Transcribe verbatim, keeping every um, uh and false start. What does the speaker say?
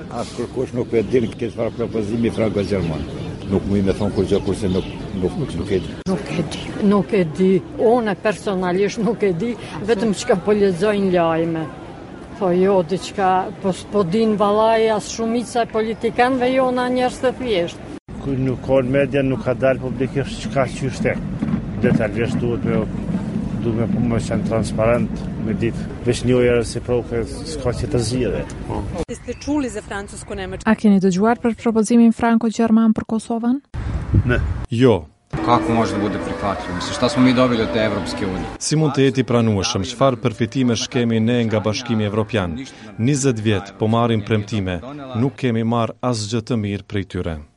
As kërkosh nuk e din këtë çfarë propozimi franko-gjerman. Nuk më me thonë kur gjë kurse nuk nuk nuk e di. Nuk e di, nuk e di. Unë personalisht nuk e di, vetëm çka po lexoj në lajme. Po jo, diçka, po s'po din vallaj as shumica e politikanëve jo na njerëz të thjeshtë. Kur nuk ka media, nuk ka dalë publikisht çka qyshte. Detajisht duhet me duhet me qenë transparent, me ditë veç një herë si provë s'ka që të zgjidhe. Ste čuli za francusko-nemački? A keni dëgjuar për propozimin franko-gjerman për Kosovën? Ne. Jo. Kako može da bude prihvatljivo? Mislim, šta smo mi dobili od te Evropske unije? Si mund të jeti pranueshëm? Çfarë përfitimesh kemi ne nga Bashkimi Evropian? njëzet vjet po marrim premtime, nuk kemi marr asgjë të mirë prej tyre.